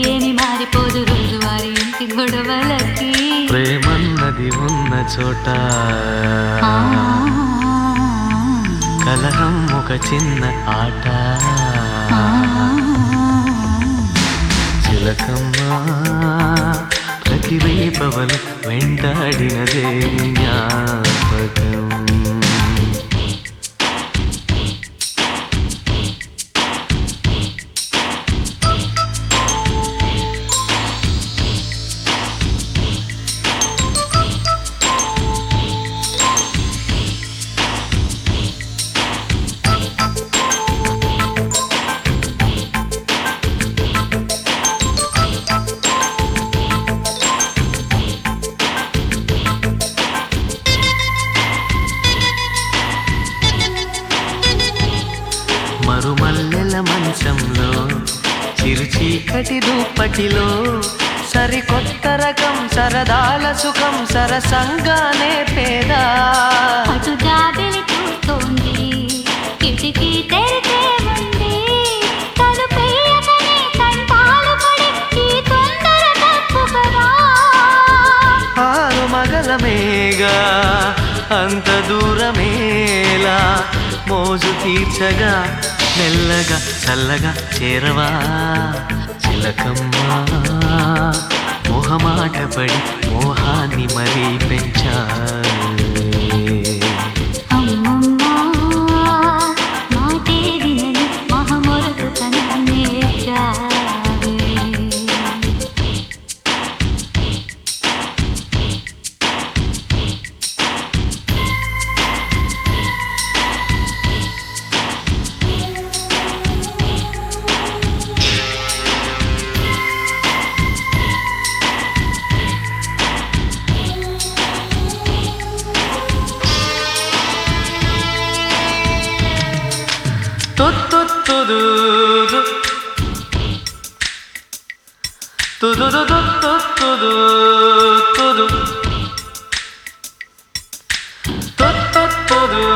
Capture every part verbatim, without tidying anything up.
ఏమి మారిపోదు రోజువారి ఇంటి గొడవలకి ప్రేమన్నది ఉన్న చోట కలహం ఒక చిన్న ఆట చిలకమ్మ ప్రతి రేపవలు వెంటాడినదే జ్ఞాపకం మరుమల్లెల మంచంలో చిరుచీకటి దుప్పటిలో సరికొత్త రకం సరదాల సుఖం సరసంగానే పేదా అటు జాబిలి చూస్తోంది కిటికీ తెరిచే ఉంది తలుపేయకనే తంటాలు పడి ఈ తొందర తప్పుకరా ఆరు మగలమేగా అంత దూరమేలా మోజు తీర్చగా మెల్లగా చల్లగా చేరవా చిలకమ్మ మొహమాట పడి మోహాన్ని మరీ పెంచాలి అమ్మమ్మ మాటే వినని మహమొరకు తననే చావే తుదు తుదు తుదు తుదు తుదు తుదు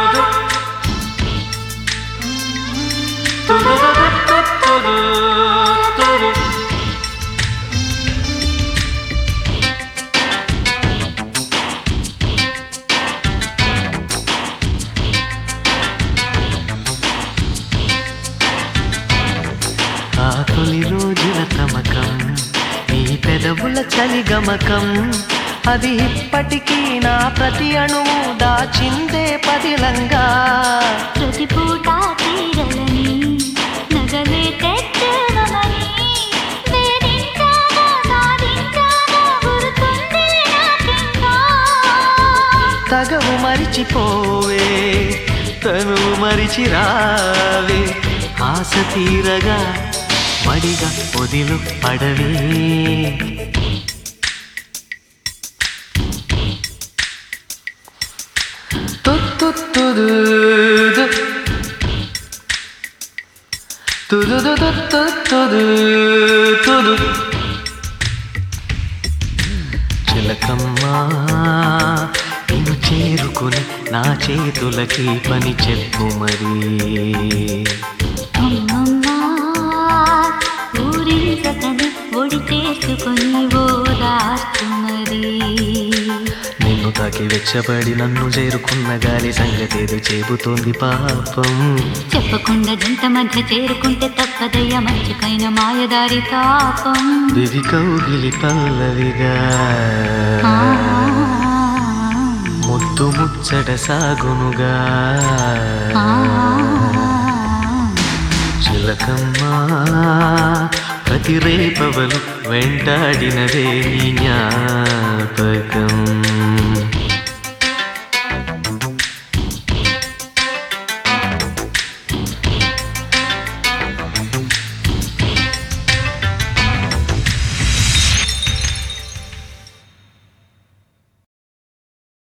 ఆ తొలి రోజుల తమకం నీ పెదవుల చలి గమకం అది ఇప్పటికీ నా ప్రతి అణువు దాచిందే పదిలంగా ప్రతి పూట తీరలని నగలే తెచ్చవని వేధించాగా సాధించాగా గుర్తుంది నాకింకా తగవు మరిచిపోవే తను మరిచి రావే ఆశ తీరగా మడిగా పొదిలు పడవే తుదు తుదు తుదు తుదు తుదు చిలకమ్మ నిన్ను చేరుకుని నా చేతులకి పని చెప్పు మరి అమ్మమ్మ ఊరించకని ఒడి చేసుకొని ఓదార్చు మరి నిన్ను తాకి వెచ్చబడి నన్ను చేరుకున్న గాలి సంగతేదో చెబుతోంది పాపం చెప్పకుండా జంట మధ్య చేరుకుంటే తప్పదయ్య మంచుకైన మాయదారి తాపం దివి కౌగిలి పల్లవిగా ముద్దు ముచ్చట సాగునుగా చిలకమ్మ ప్రతి రేపవలు వెంటాడినదే నీ జ్ఞాపకం